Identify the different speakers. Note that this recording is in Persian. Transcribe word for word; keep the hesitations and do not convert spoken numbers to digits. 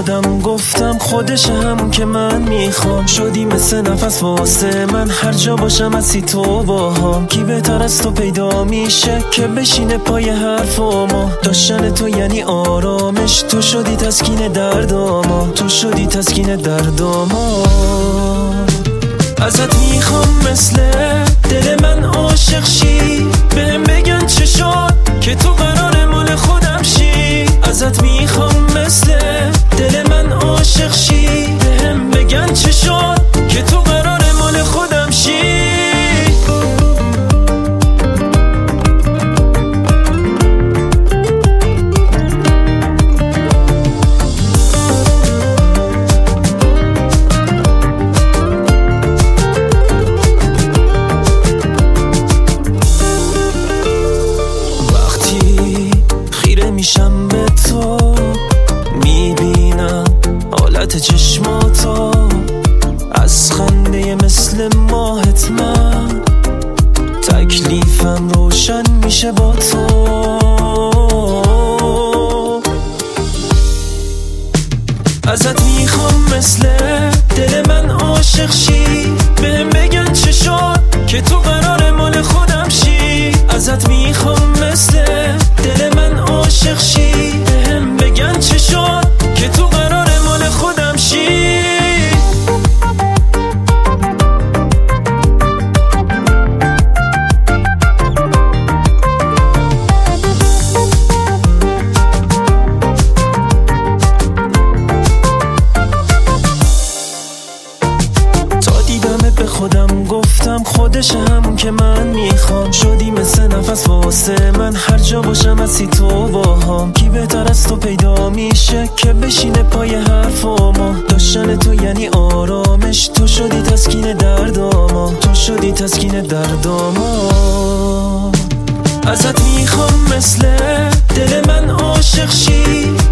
Speaker 1: خودم گفتم خودش همون که من میخوام. شدی مثل نفس واسه من، هر جا باشم هستی تو باهام. کی بهتر از تو پیدا میشه که بشینه پای حرفامو. داشتن تو یعنی آرامش، تو شدی تسکین درداما، تو شدی تسکین درداما. ازت میخوام مثل دل من عاشق شی، بهم بگن چه شد که تو قرار مال خودم شی. ازت میخوام مثل دل من عاشق شی، بهم بگن چه شد که تو قرار مال خودم شی. میشم به تو، میبینم حالت چشماتو، از خنده مثل ماهت من تکلیفم روشن میشه با تو. ازت میخوام مثل دل من عاشق شی، بهم بگن چه شد که تو قرار مال خودم شی. ازت میخوام مثل دل من عاشق شی، بهم بگن چه شد که تو قرار مال خودم شی. به خودم گفتم خودش همون که من میخوام. شدی مثل نفس واسه من، هر جا باشم هستی تو باهام. کی بهتر از تو پیدا میشه که بشینه پای حرفامو. داشتن تو یعنی آرامش، تو شدی تسکین درداما، تو شدی تسکین درداما. ازت میخوام مثل دل من عاشق شی،